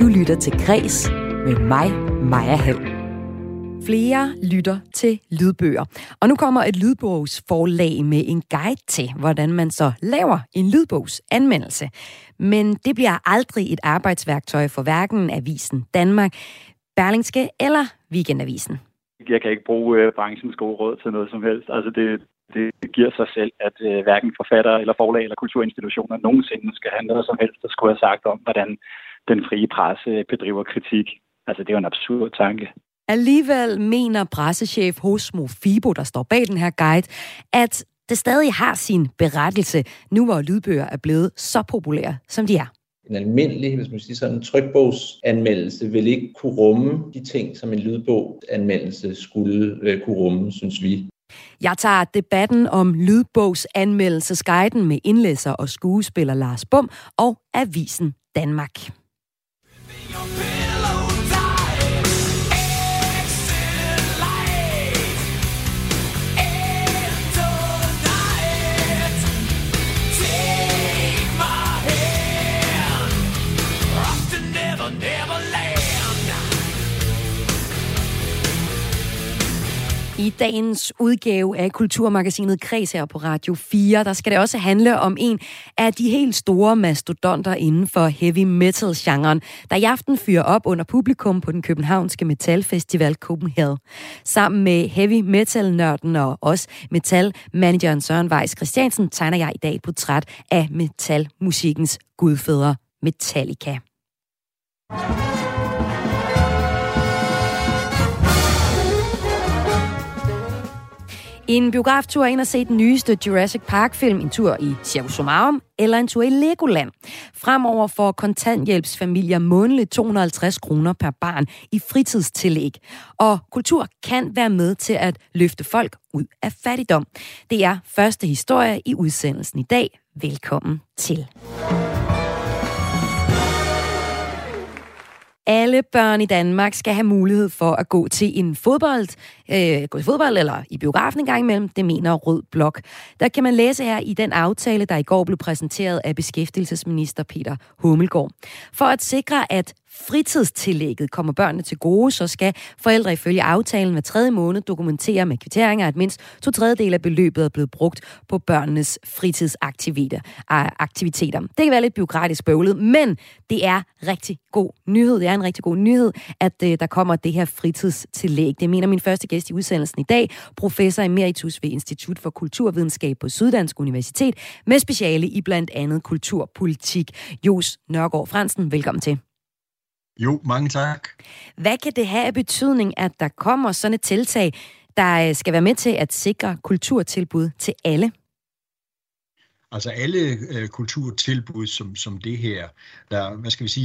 Du lytter til Græs med mig, Maja Hall. Flere lytter til lydbøger, og nu kommer et lydbogsforlag med en guide til, hvordan man så laver en lydbogsanmeldelse. Men det bliver aldrig et arbejdsværktøj for hverken Avisen Danmark, Berlingske eller Weekendavisen. Jeg kan ikke bruge branchens gode råd til noget som helst. Altså det giver sig selv, at hverken forfattere eller forlag eller kulturinstitutioner nogensinde skal have noget som helst, der skulle have sagt om, hvordan den frie presse bedriver kritik. Altså det er jo en absurd tanke. Alligevel mener pressechef hos Mofibo, der står bag den her guide, at det stadig har sin berettelse, nu hvor lydbøger er blevet så populære, som de er. En almindelig, hvis man siger sådan, en trykbogsanmeldelse vil ikke kunne rumme de ting, som en lydbogsanmeldelse skulle kunne rumme, synes vi. Jeg tager debatten om lydbogsanmeldelsesguiden med indlæser og skuespiller Lars Bum og Avisen Danmark. I dagens udgave af Kulturmagasinet Kreds her på Radio 4, der skal det også handle om en af de helt store mastodonter inden for heavy metal-genren, der i aften fyrer op under publikum på den københavnske metalfestival Copenhagen. Sammen med heavy metal-nørden og også metal-manageren Søren Weiss Christiansen tegner jeg i dag et portræt af metalmusikkens gudfædre Metallica. En biograftur ind og se den nyeste Jurassic Park-film, en tur i Cirkus Somarum eller en tur i Legoland. Fremover får kontanthjælpsfamilier månedligt 250 kroner per barn i fritidstillæg. Og kultur kan være med til at løfte folk ud af fattigdom. Det er første historie i udsendelsen i dag. Velkommen til. Alle børn i Danmark skal have mulighed for at gå til en fodbold eller i biografen en gang imellem, det mener Rød Blok. Der kan man læse her i den aftale, der i går blev præsenteret af beskæftigelsesminister Peter Hummelgaard. For at sikre, at fritidstillægget kommer børnene til gode, så skal forældre ifølge aftalen hver 3. måned dokumentere med kvitteringer, at mindst 2/3 af beløbet er blevet brugt på børnenes fritidsaktiviteter. Det kan være lidt bureaukratisk bøvlet, men det er rigtig god nyhed. Det er en rigtig god nyhed, at der kommer det her fritidstillæg. Det mener min første gæst i udsendelsen i dag, professor emeritus ved Institut for Kulturvidenskab på Syddansk Universitet, med speciale i blandt andet kulturpolitik. Johs Nørgaard Fransen, velkommen til. Jo, mange tak. Hvad kan det have af betydning, at der kommer sådan et tiltag, der skal være med til at sikre kulturtilbud til alle? Altså alle kulturtilbud som det her, der,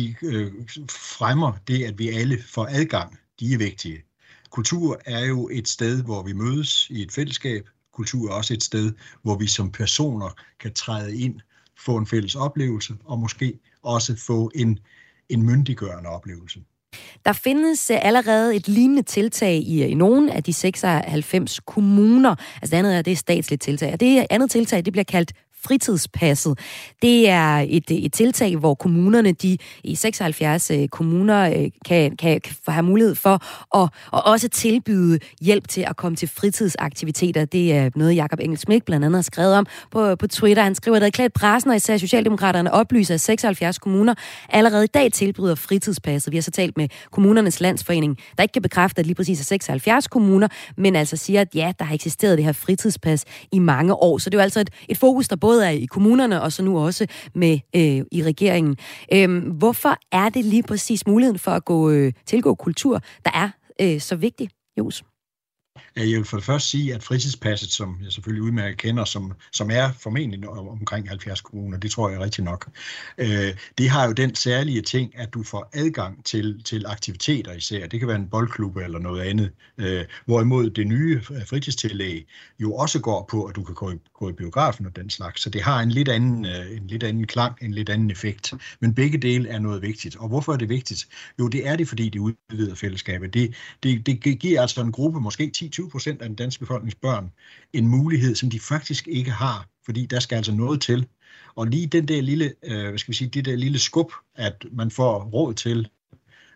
fremmer det, at vi alle får adgang, de er vigtige. Kultur er jo et sted, hvor vi mødes i et fællesskab. Kultur er også et sted, hvor vi som personer kan træde ind, få en fælles oplevelse, og måske også få en myndiggørende oplevelse. Der findes allerede et lignende tiltag i nogle af de 96 kommuner. Altså det andet er det statsligt tiltag. Og det andet tiltag, det bliver kaldt fritidspasset. Det er et tiltag, hvor kommunerne, de i 76 kommuner, kan have mulighed for at også tilbyde hjælp til at komme til fritidsaktiviteter. Det er noget, Jakob Engel-Schmidt blandt andet har skrevet om på Twitter. Han skriver, at der er klædt pressen, og især Socialdemokraterne oplyser, at 76 kommuner allerede i dag tilbyder fritidspasset. Vi har så talt med Kommunernes Landsforening, der ikke kan bekræfte, at lige præcis er 76 kommuner, men altså siger, at ja, der har eksisteret det her fritidspas i mange år. Så det er jo altså et fokus, der både er i kommunerne og så nu også med i regeringen. Hvorfor er det lige præcis muligheden for at tilgå kultur, der er så vigtig, Johs? Jeg vil for det første sige, at fritidspasset, som jeg selvfølgelig udmærket kender, som er formentlig omkring 70 kommuner, det tror jeg er rigtigt nok, det har jo den særlige ting, at du får adgang til aktiviteter især. Det kan være en boldklub eller noget andet. Hvorimod det nye fritidstillæg jo også går på, at du kan gå i biografen og den slags. Så det har en lidt anden klang, en lidt anden effekt. Men begge dele er noget vigtigt. Og hvorfor er det vigtigt? Jo, det er det, fordi det udvider fællesskabet. Det giver altså en gruppe, måske 10-20% af den danske befolknings børn, en mulighed, som de faktisk ikke har, fordi der skal altså noget til. Og lige den der lille, det der lille skub, at man får råd til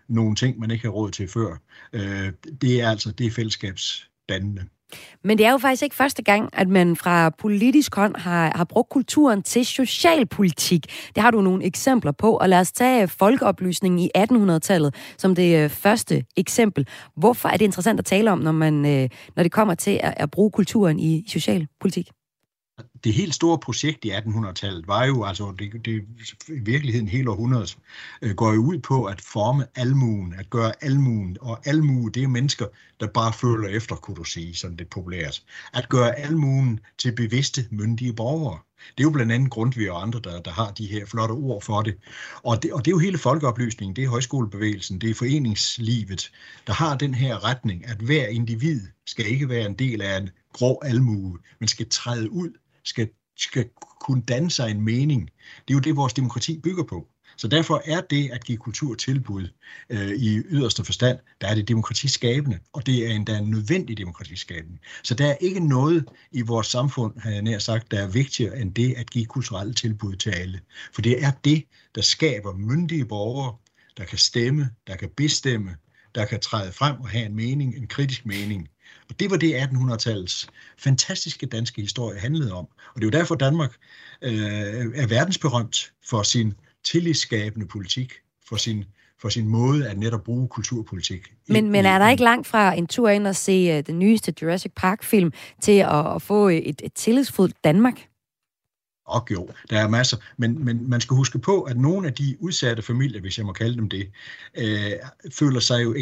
nogle ting, man ikke har råd til før. Det er fællesskabsdannende. Men det er jo faktisk ikke første gang, at man fra politisk hånd har brugt kulturen til socialpolitik. Det har du nogle eksempler på, og lad os tage folkeoplysningen i 1800-tallet som det første eksempel. Hvorfor er det interessant at tale om, når det kommer til at bruge kulturen i socialpolitik? Det helt store projekt i 1800-tallet var jo, altså det i virkeligheden hele århundredet, går jo ud på at forme almuen, at gøre almuen, og almue, det er mennesker, der bare føler efter, kunne du sige, sådan lidt populært. At gøre almuen til bevidste, myndige borgere. Det er jo blandt andet Grundtvig og andre, der har de her flotte ord for det. Og det er jo hele folkeoplysningen, det er højskolebevægelsen, det er foreningslivet, der har den her retning, at hver individ skal ikke være en del af en grov almue, men skal træde ud, skal kunne danne sig en mening. Det er jo det, vores demokrati bygger på. Så derfor er det at give kulturtilbud i yderste forstand, der er det demokratiskabende, og det er endda en nødvendig demokratiskabende. Så der er ikke noget i vores samfund, har jeg nær sagt, der er vigtigere end det at give kulturelle tilbud til alle. For det er det, der skaber myndige borgere, der kan stemme, der kan bestemme, der kan træde frem og have en mening, en kritisk mening. Og det var det 1800-tallets fantastiske danske historie handlede om. Og det er jo derfor, Danmark er verdensberømt for sin tillidsskabende politik, for sin måde at netop bruge kulturpolitik. Men er der ikke langt fra en tur ind og se den nyeste Jurassic Park-film til at få et tillidsfuldt Danmark? Og jo, der er masser, men man skal huske på, at nogle af de udsatte familier, hvis jeg må kalde dem det, føler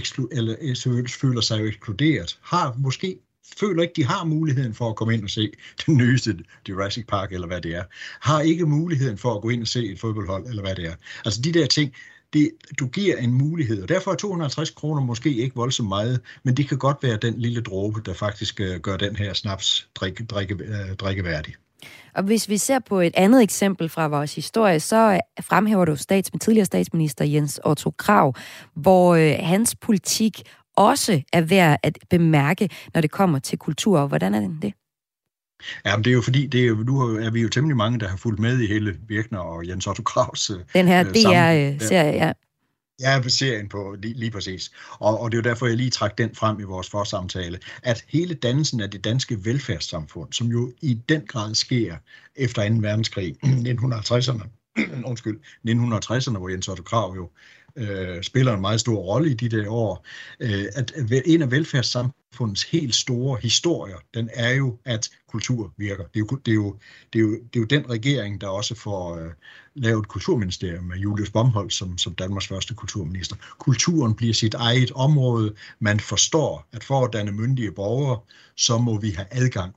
sig jo ekskluderet, føler ikke, de har muligheden for at komme ind og se den nyeste Jurassic Park, eller hvad det er. Har ikke muligheden for at gå ind og se et fodboldhold, eller hvad det er. Altså de der ting, du giver en mulighed, og derfor er 250 kroner måske ikke voldsomt meget, men det kan godt være den lille dråbe, der faktisk gør den her snaps drikkeværdig. Og hvis vi ser på et andet eksempel fra vores historie, så fremhæver du tidligere statsminister Jens Otto Krag, hvor hans politik også er værd at bemærke, når det kommer til kultur. Hvordan er det? Ja, men det er jo fordi, nu er vi jo temmelig mange, der har fulgt med i hele Birkner og Jens Otto Krags den her DR-serie, ja. Ja, serien på lige præcis. Og det er jo derfor, jeg lige trak den frem i vores forsamtale, at hele dannelsen af det danske velfærdssamfund, som jo i den grad sker efter 2. verdenskrig, 1960'erne, hvor Jens Otto Krag jo spiller en meget stor rolle i de der år, at en af velfærdssamfundets helt store historier, den er jo, at kultur virker. Det er jo den regering, der også får lavet kulturministerium med Julius Bomholt som Danmarks første kulturminister. Kulturen bliver sit eget område. Man forstår, at for at danne myndige borgere, så må vi have adgang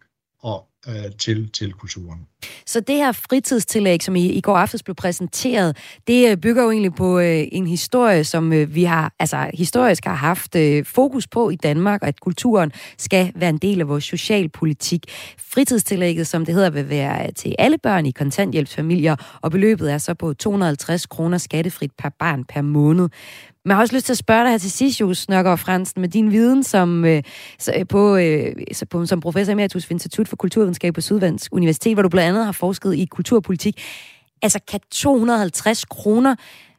til kulturen. Så det her fritidstillæg, som i går aftes blev præsenteret, det bygger jo egentlig på en historie, som vi historisk har haft fokus på i Danmark, og at kulturen skal være en del af vores socialpolitik. Fritidstillægget, som det hedder, vil være til alle børn i kontanthjælpsfamilier, og beløbet er så på 250 kroner skattefrit per barn per måned. Men jeg har også lyst til at spørge dig her til sidst, Johs Nørgaard Frandsen, med din viden som professor emeritus ved Institut for Kulturvidenskab på Syddansk Universitet, hvor du blandt andet har forsket i kulturpolitik. Altså, kan 250 kroner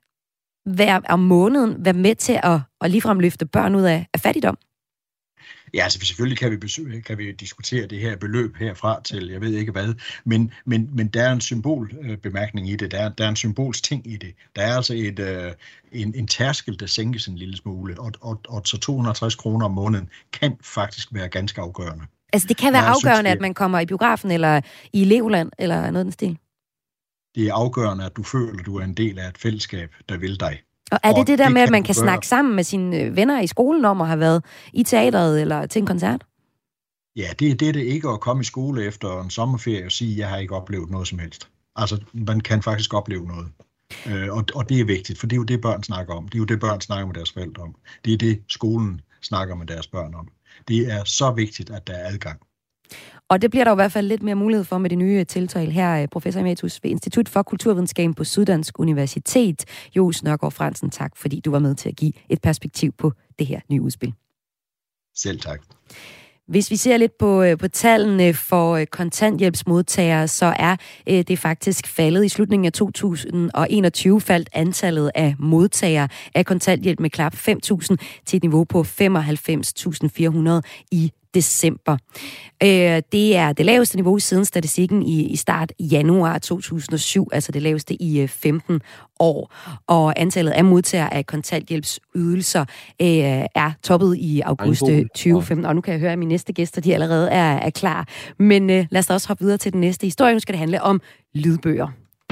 om måneden være med til at ligefrem løfte børn ud af fattigdom? Ja, altså selvfølgelig kan vi diskutere det her beløb herfra til, jeg ved ikke hvad, men der er en symbolbemærkning i det, der er en symbolsk ting i det. Der er altså en tærskel, der sænkes en lille smule, og så 250 kroner om måneden kan faktisk være ganske afgørende. Altså det kan være afgørende, at man kommer i biografen, eller i Legoland, eller noget af den stil? Det er afgørende, at du føler, at du er en del af et fællesskab, der vil dig. Og er det der med, at man kan snakke sammen med sine venner i skolen om at have været i teateret eller til en koncert? Ja, det er det ikke at komme i skole efter en sommerferie og sige, at jeg har ikke oplevet noget som helst. Altså, man kan faktisk opleve noget. Og det er vigtigt, for det er jo det, børn snakker om. Det er jo det, børn snakker med deres forældre om. Det er det, skolen snakker med deres børn om. Det er så vigtigt, at der er adgang. Og det bliver der i hvert fald lidt mere mulighed for med det nye tiltag her, professor emeritus ved Institut for Kulturvidenskab på Syddansk Universitet. Johs Nørgaard Frandsen, tak fordi du var med til at give et perspektiv på det her nye udspil. Selv tak. Hvis vi ser lidt på tallene for kontanthjælpsmodtagere, så er det faktisk faldet. I slutningen af 2021 faldt antallet af modtagere af kontanthjælp med knap 5.000 til et niveau på 95.400 i december. Det er det laveste niveau siden statistikken i start januar 2007, altså det laveste i 15 år. Og antallet af modtagere af kontanthjælpsydelser er toppet i august 2015. Og nu kan jeg høre, at mine næste gæster de allerede er klar. Men lad os da også hoppe videre til den næste historie. Nu skal det handle om lydbøger.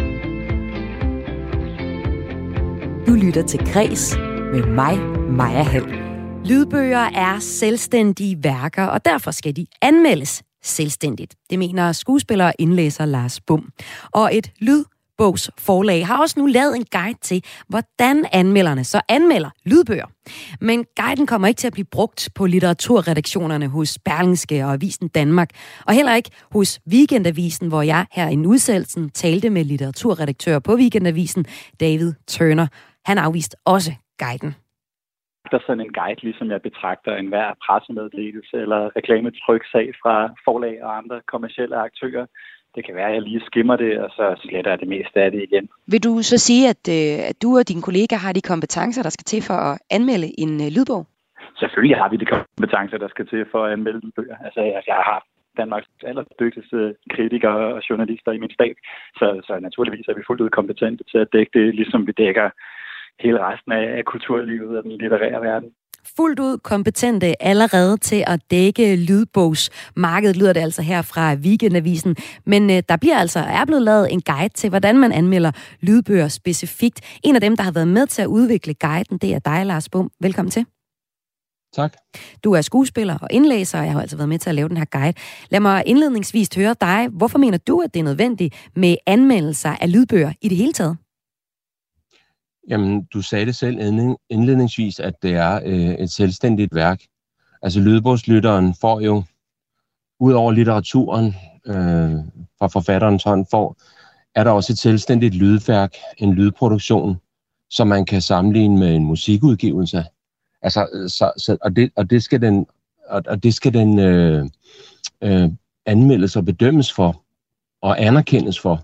Du lytter til Græs med mig, Maja Hall. Lydbøger er selvstændige værker, og derfor skal de anmeldes selvstændigt. Det mener skuespiller og indlæser Lars Bom. Og et lydbogsforlag har også nu lavet en guide til, hvordan anmelderne så anmelder lydbøger. Men guiden kommer ikke til at blive brugt på litteraturredaktionerne hos Berlingske og Avisen Danmark, og heller ikke hos Weekendavisen, hvor jeg her i udsendelsen talte med litteraturredaktør på Weekendavisen, David Turner. Han afviste også guiden. Der er sådan en guide, ligesom jeg betragter enhver pressemeddelelse eller reklametryksag fra forlag og andre kommercielle aktører. Det kan være, at jeg lige skimmer det, og så sletter jeg det meste af det igen. Vil du så sige, at du og dine kollegaer har de kompetencer, der skal til for at anmelde en lydbog? Selvfølgelig har vi de kompetencer, der skal til for at anmelde lydbøger. Altså, jeg har Danmarks allerdygtigste kritikere og journalister i min stab, så naturligvis er vi fuldt ud kompetente til at dække det, ligesom vi dækker hele resten af kulturlivet og den litterære verden. Fuldt ud kompetente allerede til at dække lydbogsmarkedet, lyder det altså her fra Weekendavisen. Men der er blevet lavet en guide til, hvordan man anmelder lydbøger specifikt. En af dem, der har været med til at udvikle guiden, det er dig, Lars Bom. Velkommen til. Tak. Du er skuespiller og indlæser, og jeg har altså været med til at lave den her guide. Lad mig indledningsvis høre dig. Hvorfor mener du, at det er nødvendigt med anmeldelser af lydbøger i det hele taget? Jamen, du sagde det selv indledningsvis, at det er et selvstændigt værk. Altså, lydbogslytteren får jo, ud over litteraturen fra forfatterens hånd, er der også et selvstændigt lydværk, en lydproduktion, som man kan sammenligne med en musikudgivelse. Altså, det skal den anmeldes og bedømmes for, og anerkendes for.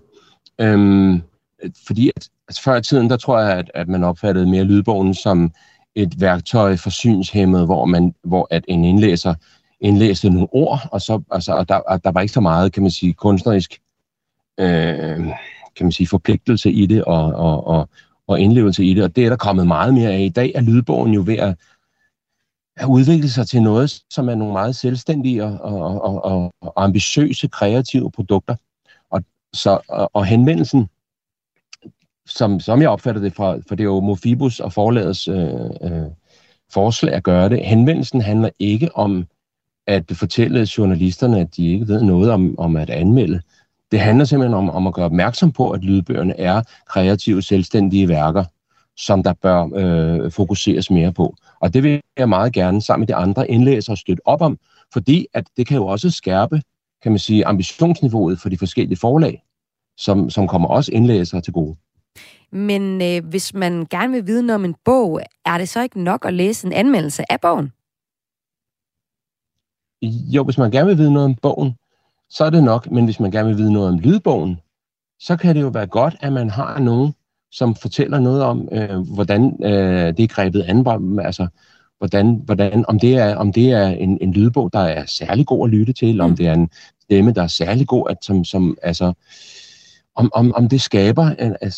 Fordi før i tiden, der tror jeg, at man opfattede mere lydbogen som et værktøj for synshæmmede, hvor at en indlæser indlæste nogle ord, og der var ikke så meget, kan man sige, kunstnerisk forpligtelse i det og indlevelse i det, og det er der kommet meget mere af. I dag er lydbogen jo ved at udvikle sig til noget, som er nogle meget selvstændige og ambitiøse, kreative produkter. Og henvendelsen, som jeg opfatter det for det er jo Mofibus og forlagets forslag at gøre det. Henvendelsen handler ikke om at fortælle journalisterne, at de ikke ved noget om at anmelde. Det handler simpelthen om at gøre opmærksom på, at lydbøgerne er kreative, selvstændige værker, som der bør fokuseres mere på. Og det vil jeg meget gerne sammen med de andre indlæsere støtte op om, fordi at det kan jo også skærpe, kan man sige, ambitionsniveauet for de forskellige forlag, som kommer også indlæsere til gode. Men hvis man gerne vil vide noget om en bog, er det så ikke nok at læse en anmeldelse af bogen? Jo, hvis man gerne vil vide noget om bogen, så er det nok, men hvis man gerne vil vide noget om lydbogen, så kan det jo være godt, at man har nogen, som fortæller noget om, hvordan det er grebet an, altså hvordan om det er en lydbog, der er særlig god at lytte til, eller om det er en stemme, der er særlig god, om det skaber,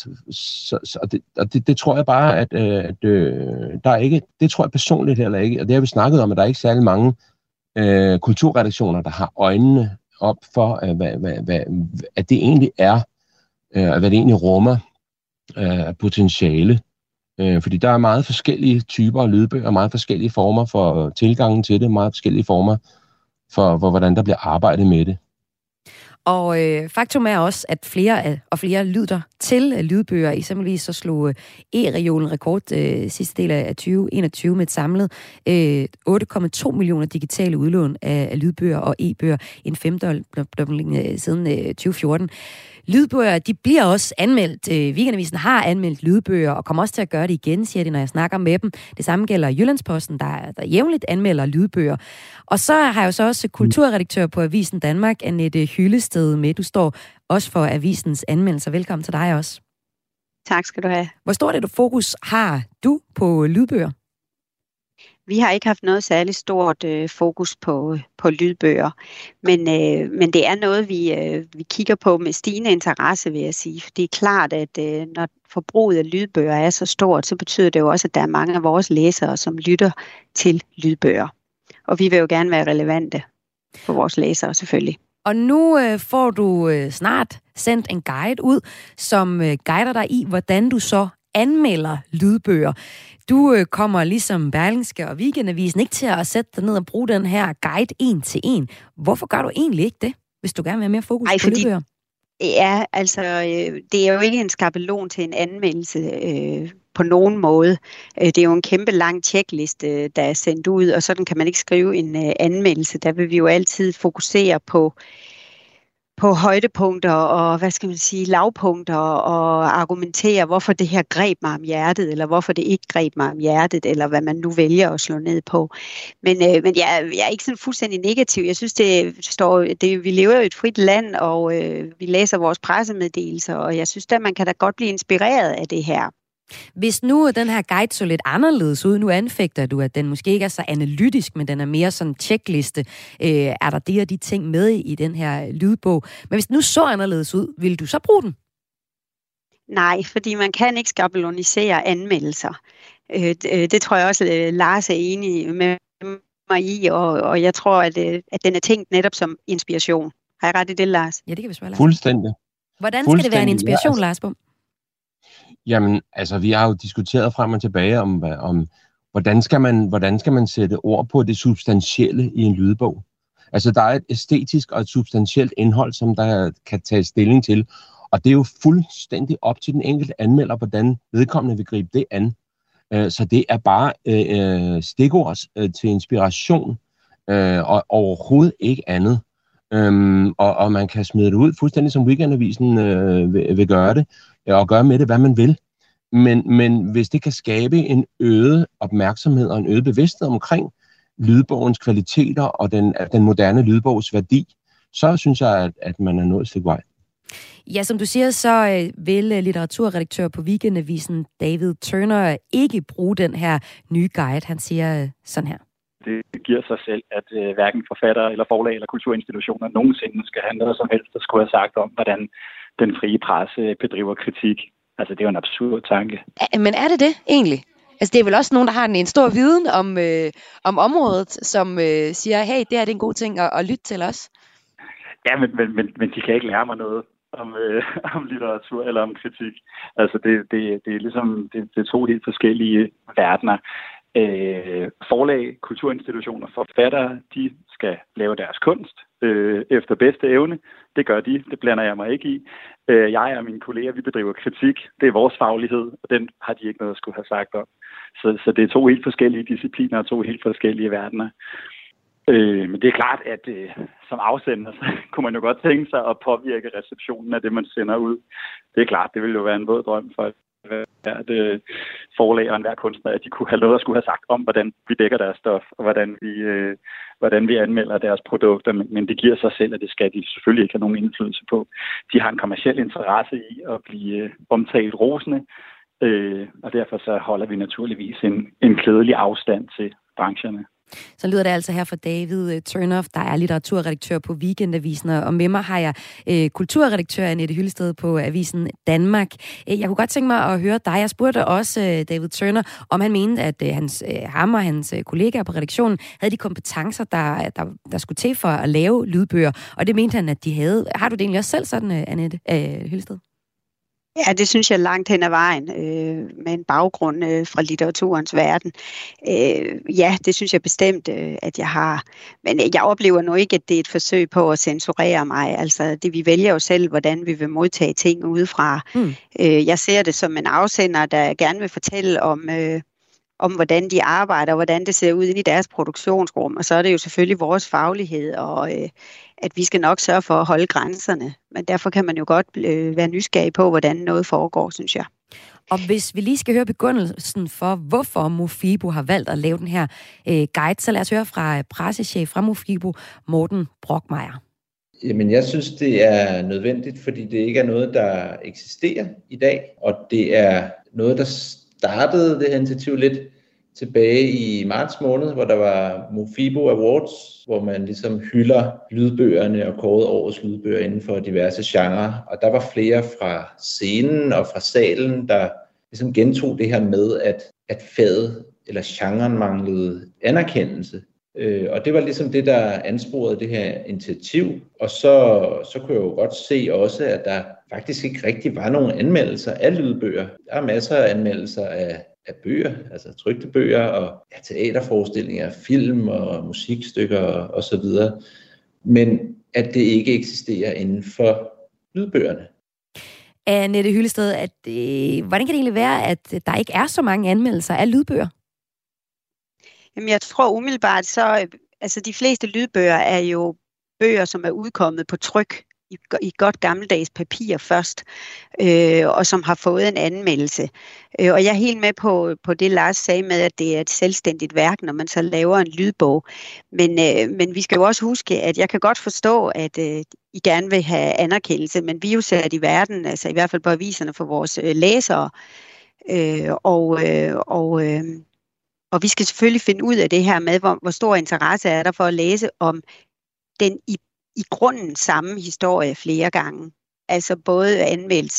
det tror jeg bare, at der er ikke, det tror jeg personligt heller ikke, og det har vi snakket om, at der er ikke særlig mange kulturredaktioner, der har øjnene op for, at det egentlig er, hvad det egentlig rummer af potentiale. Fordi der er meget forskellige typer af lydbøger, meget forskellige former for tilgangen til det, meget forskellige former for hvordan der bliver arbejdet med det. Og faktum er også, at flere og flere lytter til lydbøger. Eksempelvis så slog E-regionen rekord sidste del af 2021 med et samlet 8,2 millioner digitale udlån af lydbøger og e-bøger. En femdobling siden 2014. Lydbøger, de bliver også anmeldt. Weekendavisen har anmeldt lydbøger, og kommer også til at gøre det igen, siger de, når jeg snakker med dem. Det samme gælder Jyllandsposten, der jævnligt anmelder lydbøger. Og så har jeg jo så også kulturredaktør på Avisen Danmark, Annette Hyllested, med. Du står også for avisens anmeldelser. Velkommen til dig også. Tak skal du have. Hvor stort et fokus har du på lydbøger? Vi har ikke haft noget særligt stort fokus på lydbøger, men det er noget, vi kigger på med stigende interesse, vil jeg sige. Det er klart, at når forbruget af lydbøger er så stort, så betyder det jo også, at der er mange af vores læsere, som lytter til lydbøger. Og vi vil jo gerne være relevante for vores læsere, selvfølgelig. Og nu får du snart sendt en guide ud, som guider dig i, hvordan du så anmelder lydbøger. Du kommer ligesom Berlingske og Weekendavisen ikke til at sætte dig ned og bruge den her guide en til en. Hvorfor gør du egentlig ikke det, hvis du gerne vil have mere fokus på lydbøger? Ja, altså det er jo ikke en skabelon til en anmeldelse på nogen måde. Det er jo en kæmpe lang checkliste, der er sendt ud, og sådan kan man ikke skrive en anmeldelse. Der vil vi jo altid fokusere på højdepunkter og, lavpunkter og argumentere, hvorfor det her greb mig om hjertet, eller hvorfor det ikke greb mig om hjertet, eller hvad man nu vælger at slå ned på. Men jeg er ikke sådan fuldstændig negativ. Jeg synes, vi lever jo i et frit land, og vi læser vores pressemeddelelser, og jeg synes, at man kan da godt blive inspireret af det her. Hvis nu den her guide så lidt anderledes ud, nu anfægter du, at den måske ikke er så analytisk, men den er mere sådan checkliste. Er der de og de ting med i den her lydbog? Men hvis den nu så anderledes ud, vil du så bruge den? Nej, fordi man kan ikke skabelonisere anmeldelser. Det tror jeg også, Lars er enig med mig i, og jeg tror, at den er tænkt netop som inspiration. Har jeg ret i det, Lars? Ja, det kan vi spørge, Lars. Fuldstændig. Hvordan skal det være en inspiration, Lars Bom? Jamen, altså, vi har jo diskuteret frem og tilbage om hvordan skal man sætte ord på det substantielle i en lydbog. Altså, der er et æstetisk og et substantielt indhold, som der kan tages stilling til, og det er jo fuldstændig op til den enkelte anmelder, hvordan vedkommende vil gribe det an. Så det er bare stikord til inspiration, og overhovedet ikke andet. Og man kan smide det ud, fuldstændig som Weekendavisen vil gøre det, og gøre med det, hvad man vil. Men hvis det kan skabe en øget opmærksomhed og en øget bevidsthed omkring lydbogens kvaliteter og den moderne lydbogs værdi, så synes jeg, at man er nået et stykke vej. Ja, som du siger, så vil litteraturredaktør på Weekendavisen David Turner ikke bruge den her nye guide. Han siger sådan her. Det giver sig selv, at hverken forfattere eller forlag eller kulturinstitutioner nogensinde skal have noget som helst, der skulle have sagt om, hvordan den frie presse bedriver kritik. Altså, det er jo en absurd tanke. Men er det egentlig? Altså, det er vel også nogen, der har en stor viden om området, som siger, hey, det her det er en god ting at lytte til os. Ja, men de kan ikke lære mig noget om litteratur eller om kritik. Altså, det er ligesom det er to helt forskellige verdener. Forlag, kulturinstitutioner, forfattere, de skal lave deres kunst efter bedste evne. Det gør de, det blander jeg mig ikke i. Jeg og mine kolleger, vi bedriver kritik. Det er vores faglighed, og den har de ikke noget at skulle have sagt om. Så det er to helt forskellige discipliner og to helt forskellige verdener. Men det er klart, at som afsender, så kunne man jo godt tænke sig at påvirke receptionen af det, man sender ud. Det er klart, det ville jo være en våd drøm for hvert forlag og enhver kunstner, at de kunne have noget at skulle have sagt om, hvordan vi dækker deres stof, og hvordan vi anmelder deres produkter, men det giver sig selv, at det skal de selvfølgelig ikke have nogen indflydelse på. De har en kommerciel interesse i at blive omtalt rosende, og derfor så holder vi naturligvis en klædelig afstand til brancherne. Så lyder det altså her fra David Turner, der er litteraturredaktør på Weekendavisen, og med mig har jeg kulturredaktør Annette Hyllested på Avisen Danmark. Jeg kunne godt tænke mig at høre dig. Jeg spurgte også David Turner, om han mente, at ham og hans kollegaer på redaktionen havde de kompetencer, der skulle til for at lave lydbøger, og det mente han, at de havde. Har du det egentlig også selv sådan, Annette Hyllested? Ja, det synes jeg langt hen ad vejen, med en baggrund fra litteraturens verden. Ja, det synes jeg bestemt, at jeg har. Men jeg oplever nu ikke, at det er et forsøg på at censurere mig. Altså, vi vælger jo selv, hvordan vi vil modtage ting udefra. Jeg ser det som en afsender, der gerne vil fortælle om hvordan de arbejder, og hvordan det ser ud inde i deres produktionsrum. Og så er det jo selvfølgelig vores faglighed, og at vi skal nok sørge for at holde grænserne. Men derfor kan man jo godt være nysgerrig på, hvordan noget foregår, synes jeg. Og hvis vi lige skal høre begyndelsen for, hvorfor Mofibo har valgt at lave den her guide, så lad os høre fra pressechef fra Mofibo, Morten Brockmeier. Jamen, jeg synes, det er nødvendigt, fordi det ikke er noget, der eksisterer i dag, og det er noget, der startede det her initiativ lidt tilbage i marts måned, hvor der var Mofibo Awards, hvor man ligesom hylder lydbøgerne og kårede årets lydbøger inden for diverse genrer. Og der var flere fra scenen og fra salen, der ligesom gentog det her med, at faget eller genren manglede anerkendelse. Og det var ligesom det, der ansporede det her initiativ. Og så kunne jeg jo godt se også, at der faktisk ikke rigtig var nogen anmeldelser af lydbøger. Der er masser af anmeldelser af bøger, altså trykte bøger og teaterforestillinger, film og musikstykker og så videre. Men at det ikke eksisterer inden for lydbøgerne. Annette Hyllested, hvordan kan det egentlig være, at der ikke er så mange anmeldelser af lydbøger? Jamen, jeg tror umiddelbart, altså de fleste lydbøger er jo bøger, som er udkommet på tryk i godt gammeldags papir først, og som har fået en anmeldelse. Og jeg er helt med på det, Lars sagde med, at det er et selvstændigt værk, når man så laver en lydbog. Men vi skal jo også huske, at jeg kan godt forstå, at I gerne vil have anerkendelse, men vi er jo sat i verden, altså i hvert fald på aviserne for vores læsere, og vi skal selvfølgelig finde ud af det her med, hvor stor interesse er der for at læse om den i grunden samme historie flere gange. Altså både anmeldt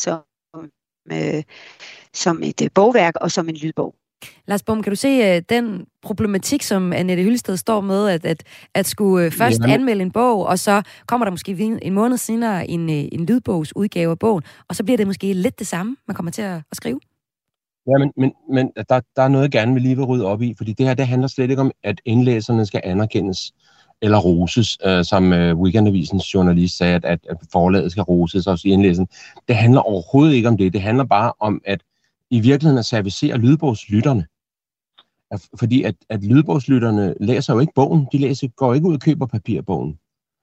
som et bogværk og som en lydbog. Lars Bom, kan du se den problematik, som Annette Hyllested står med, at skulle først anmelde en bog, og så kommer der måske en måned senere en lydbogsudgave af bogen, og så bliver det måske lidt det samme, man kommer til at skrive? Ja, men der er noget, jeg gerne vil lige vil rydde op i, fordi det her, det handler slet ikke om, at indlæserne skal anerkendes eller roses, som Weekendavisens journalist sagde, at forlaget skal roses også i indlæsen. Det handler overhovedet ikke om det. Det handler bare om, at i virkeligheden at servicere lydbogslytterne. Fordi at lydbogslytterne læser jo ikke bogen. De går ikke ud og køber papirbogen.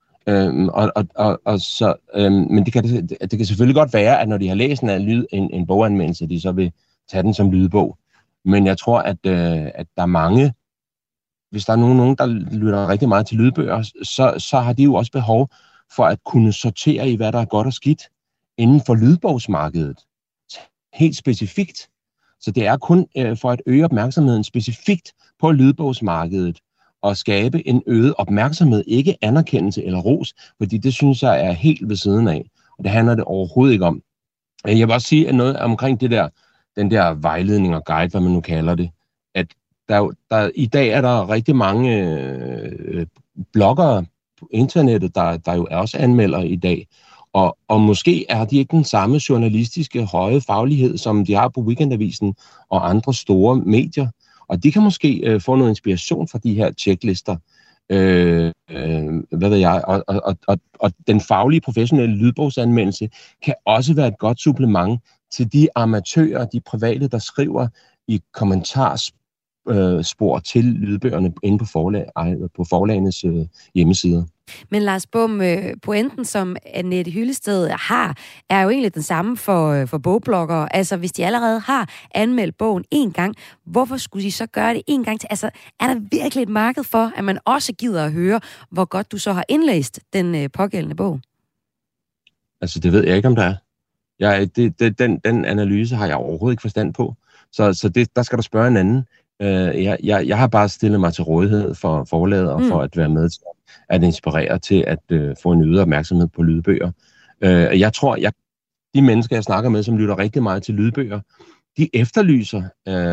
Men det kan selvfølgelig godt være, at når de har læst en boganmeldelse, de så vil tage den som lydbog. Men jeg tror, at der er mange, hvis der er nogen, der lytter rigtig meget til lydbøger, så har de jo også behov for at kunne sortere i, hvad der er godt og skidt inden for lydbogsmarkedet. Helt specifikt. Så det er kun for at øge opmærksomheden specifikt på lydbogsmarkedet og skabe en øget opmærksomhed, ikke anerkendelse eller ros, fordi det synes jeg er helt ved siden af. Og det handler det overhovedet ikke om. Jeg vil også sige noget omkring den der vejledning og guide, hvad man nu kalder det, at i dag er der rigtig mange bloggere på internettet, der jo også anmelder i dag. Og måske er de ikke den samme journalistiske høje faglighed, som de har på Weekendavisen og andre store medier. Og de kan måske få noget inspiration fra de her checklister. Hvad ved jeg? Og den faglige professionelle lydbogsanmeldelse kan også være et godt supplement til de amatører, de private, der skriver i kommentarspor til lydbøgerne inde på forlagenes hjemmesider. Men Lars Bom, pointen, som Annette Hyllested har, er jo egentlig den samme for bogbloggere. Altså, hvis de allerede har anmeldt bogen en gang, hvorfor skulle de så gøre det en gang til? Altså, er der virkelig et marked for, at man også gider at høre, hvor godt du så har indlæst den pågældende bog? Altså, det ved jeg ikke, om der er. Den analyse har jeg overhovedet ikke forstand på. Så der skal du spørge en anden. Jeg har bare stillet mig til rådighed for forlaget og for at være med til at inspirere til at få en øget opmærksomhed på lydbøger. Jeg tror, de mennesker, jeg snakker med, som lytter rigtig meget til lydbøger, de efterlyser,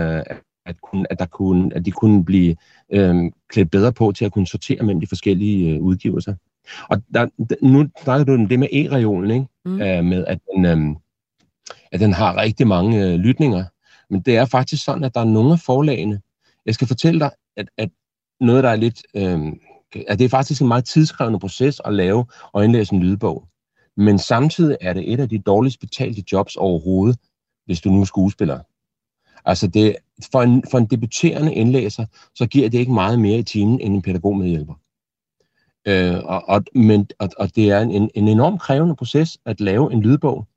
at de kunne blive klædt bedre på til at kunne sortere mellem de forskellige udgivelser. Og nu snakker du om det med e-reolen, ikke? Med at den har rigtig mange lytninger. Men det er faktisk sådan, at der er nogle af forlagene. Jeg skal fortælle dig, at noget, der er lidt... at det er faktisk en meget tidskrævende proces at lave og indlæse en lydbog. Men samtidig er det et af de dårligst betalte jobs overhovedet, hvis du nu er skuespiller. Altså for en debuterende indlæser, så giver det ikke meget mere i timen end en pædagogmedhjælper. Og det er en enormt krævende proces at lave en lydbog.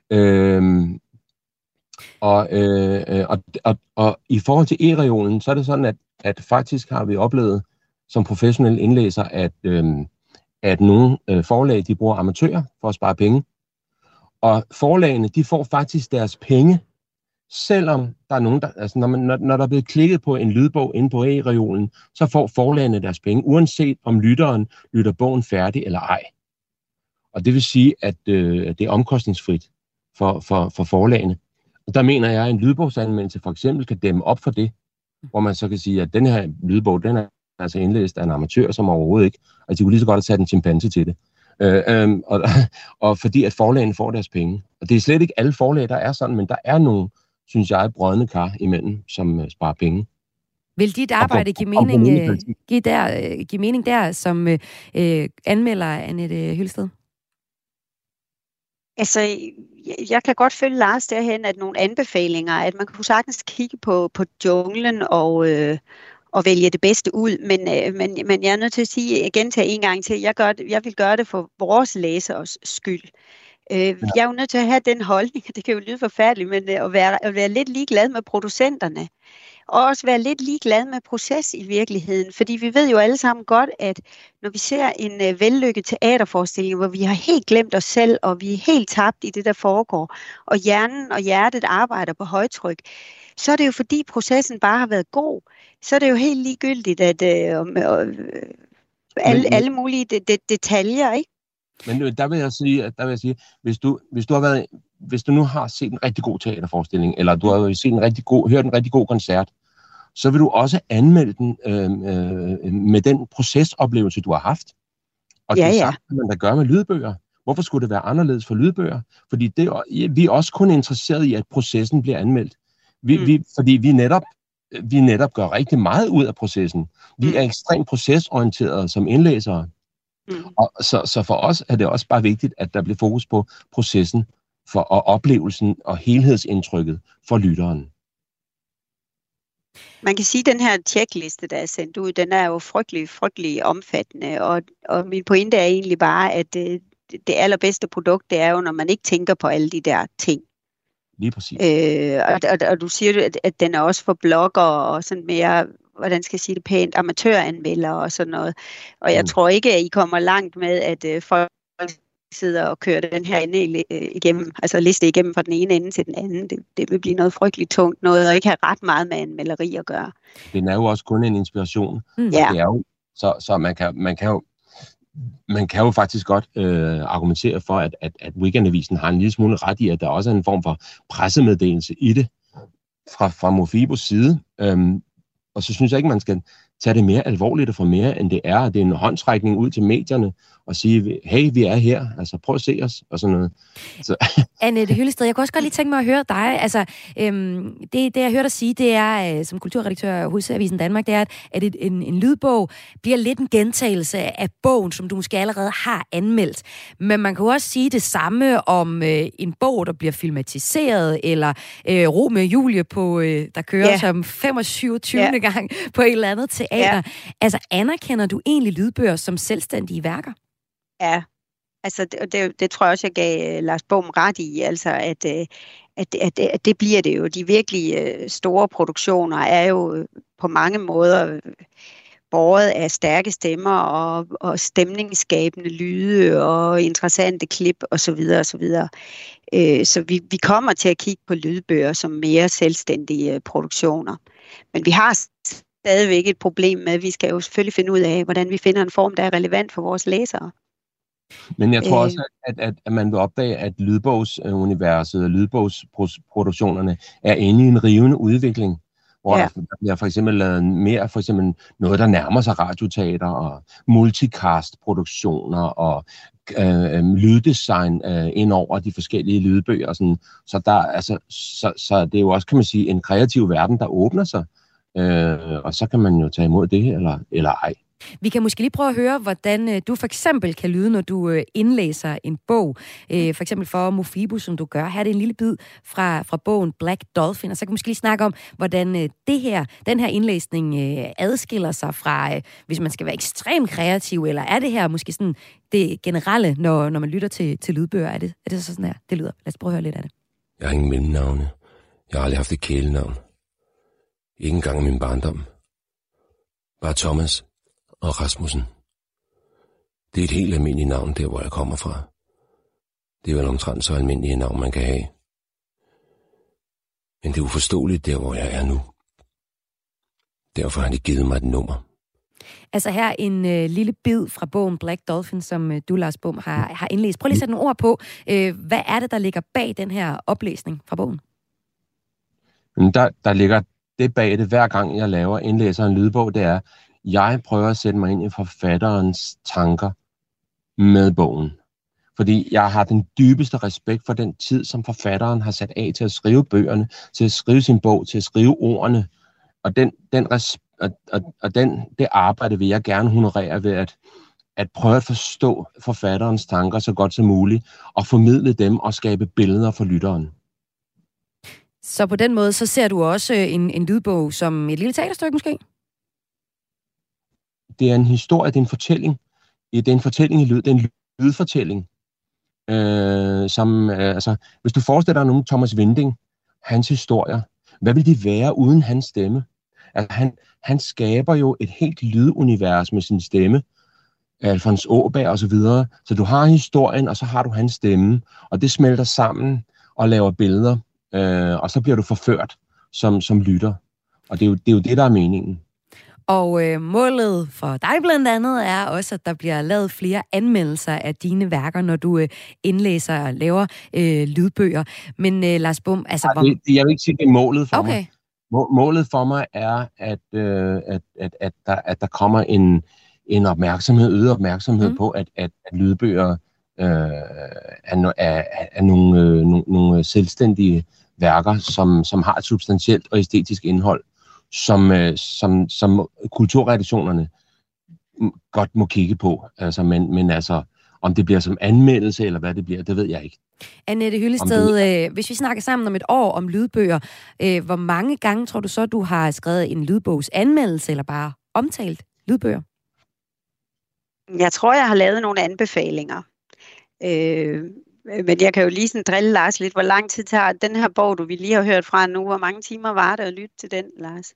Og i forhold til e-reolen, så er det sådan, at faktisk har vi oplevet som professionelle indlæser, at nogle forlag, de bruger amatører for at spare penge. Og forlagene, de får faktisk deres penge, selvom der er nogen, der, altså når der er blevet klikket på en lydbog inde på e-reolen, så får forlagene deres penge, uanset om lytteren lytter bogen færdig eller ej. Og det vil sige, at det er omkostningsfrit for forlagene. Og der mener jeg, at en lydbogsanmeldelse for eksempel kan dæmme op for det, hvor man så kan sige, at den her lydbog, den er altså indlæst af en amatør, som overhovedet ikke, og de kunne lige så godt have sat en chimpanse til det. Og fordi at forlagene får deres penge. Og det er slet ikke alle forlag, der er sådan, men der er nogle, synes jeg, brodne kar imellem, som sparer penge. Vil dit arbejde give mening der, som anmelder Annette Hyllested? Altså, jeg kan godt følge Lars derhen, at nogle anbefalinger, at man kunne sagtens kigge på junglen og vælge det bedste ud, men jeg er nødt til at sige, gentage en gang til, jeg vil gøre det for vores læsers skyld. Jeg er jo nødt til at have den holdning, det kan jo lyde forfærdeligt, men at være lidt ligeglad med producenterne, og også være lidt ligeglad med proces i virkeligheden, fordi vi ved jo alle sammen godt, at når vi ser en vellykket teaterforestilling, hvor vi har helt glemt os selv, og vi er helt tabt i det, der foregår, og hjernen og hjertet arbejder på højtryk, så er det jo fordi processen bare har været god. Så er det jo helt ligegyldigt, at alle mulige detaljer, ikke? Men der vil jeg sige, hvis du nu har set en rigtig god teaterforestilling, eller du har set hørt en rigtig god koncert, så vil du også anmelde den med den procesoplevelse, du har haft. Og det samme kan man da gøre med lydbøger. Hvorfor skulle det være anderledes for lydbøger? Fordi vi er også kun interesseret i, at processen bliver anmeldt. Fordi vi netop gør rigtig meget ud af processen. Vi er ekstremt procesorienterede som indlæsere. Og så for os er det også bare vigtigt, at der bliver fokus på processen og oplevelsen og helhedsindtrykket for lytteren. Man kan sige, at den her checkliste, der er sendt ud, den er jo frygtelig omfattende, og min pointe er egentlig bare, at det allerbedste produkt, det er jo, når man ikke tænker på alle de der ting. Lige præcis. Og du siger, at den er også for bloggere og sådan mere, hvordan skal jeg sige det pænt, amatøranmeldere og sådan noget. Og jeg tror ikke, at I kommer langt med, at folk sidder og kører den her ende igennem, altså liste igennem fra den ene ende til den anden. Det vil blive noget frygteligt tungt, noget og ikke have ret meget med anmelderi at gøre. Den er jo også kun en inspiration. Ja. Det er jo, så man kan jo faktisk godt argumentere for, at Weekendavisen har en lille smule ret i, at der også er en form for pressemeddelelse i det fra Mofibos side. Og så synes jeg ikke, man skal tage det mere alvorligt og få mere, end det er. Det er en håndtrækning ud til medierne og sige, hey, vi er her, altså prøv at se os, og sådan noget. Så. Annette Hyllested, jeg kunne også godt lige tænke mig at høre dig. Altså, det jeg hørte dig sige, det er, som kulturredaktør hos Avisen Danmark, det er, at en lydbog bliver lidt en gentagelse af bogen, som du måske allerede har anmeldt. Men man kan jo også sige det samme om en bog, der bliver filmatiseret, eller Romeo og Julie, der kører som 25. gang på et eller andet teater. Ja. Altså, anerkender du egentlig lydbøger som selvstændige værker? Ja, altså det tror jeg også, jeg gav Lars Bohm ret i, altså at det bliver det jo. De virkelig store produktioner er jo på mange måder båret af stærke stemmer og stemningsskabende lyde og interessante klip osv. osv. Så vi kommer til at kigge på lydbøger som mere selvstændige produktioner. Men vi har stadigvæk et problem med, at vi skal jo selvfølgelig finde ud af, hvordan vi finder en form, der er relevant for vores læsere. Men jeg tror også, at man vil opdage, at lydbogsuniverset og lydbogsproduktionerne er inde i en rivende udvikling, hvor der bliver for eksempel lavet mere, for eksempel noget, der nærmer sig radioteater og multicast-produktioner og lyddesign ind over de forskellige lydbøger og sådan. Så det er jo også, kan man sige, en kreativ verden, der åbner sig, og så kan man jo tage imod det eller ej. Vi kan måske lige prøve at høre, hvordan du for eksempel kan lyde, når du indlæser en bog. For eksempel for Mofibo, som du gør. Her er det en lille bid fra bogen Black Dolphin, og så kan vi måske lige snakke om, hvordan den her indlæsning adskiller sig fra, hvis man skal være ekstremt kreativ, eller er det her måske sådan det generelle, når man lytter til lydbøger? Er det så sådan her, det lyder? Lad os prøve at høre lidt af det. Jeg har ingen mellemnavne. Jeg har aldrig haft et kælenavn. Ikke engang i min barndom. Bare Thomas og Rasmussen. Det er et helt almindeligt navn, der hvor jeg kommer fra. Det er vel omtrent så almindelige navn, man kan have. Men det er uforståeligt, der hvor jeg er nu. Derfor har de givet mig et nummer. Altså her en lille bid fra bogen Black Dolphin, som du, Lars Bom, har indlæst. Prøv lige at sætte nogle ord på. Hvad er det, der ligger bag den her oplæsning fra bogen? Der ligger det bag det, hver gang jeg indlæser en lydbog, det er, jeg prøver at sætte mig ind i forfatterens tanker med bogen. Fordi jeg har den dybeste respekt for den tid, som forfatteren har sat af til at skrive bøgerne, til at skrive sin bog, til at skrive ordene. Og det arbejde vil jeg gerne honorere ved at prøve at forstå forfatterens tanker så godt som muligt, og formidle dem og skabe billeder for lytteren. Så på den måde, så ser du også en lydbog som et lille teaterstykke måske? Det er en historie, det er en fortælling. Det er en fortælling i lyd, det er en lydfortælling. Hvis du forestiller dig nogen Thomas Winding, hans historier, hvad vil de være uden hans stemme? Altså, han skaber jo et helt lydunivers med sin stemme, Alfons Åberg og så videre. Så du har historien, og så har du hans stemme, og det smelter sammen og laver billeder, og så bliver du forført som lytter. Og det er jo det, der er meningen. Og målet for dig blandt andet er også, at der bliver lavet flere anmeldelser af dine værker, når du indlæser og laver lydbøger. Men Lars Bom, altså... Jeg vil ikke sige, det er målet for mig. Målet for mig er, at der kommer en opmærksomhed, øget opmærksomhed på, at lydbøger er nogle selvstændige værker, som har et substantielt og æstetisk indhold, som kulturredaktionerne godt må kigge på. Altså, men altså, om det bliver som anmeldelse, eller hvad det bliver, det ved jeg ikke. Annette Hyllested, hvis vi snakker sammen om et år om lydbøger, hvor mange gange tror du så, du har skrevet en lydbogs anmeldelse, eller bare omtalt lydbøger? Jeg tror, jeg har lavet nogle anbefalinger. Men jeg kan jo lige sådan drille Lars lidt. Hvor lang tid tager den her bog, du vi lige har hørt fra nu? Hvor mange timer var det at lytte til den, Lars?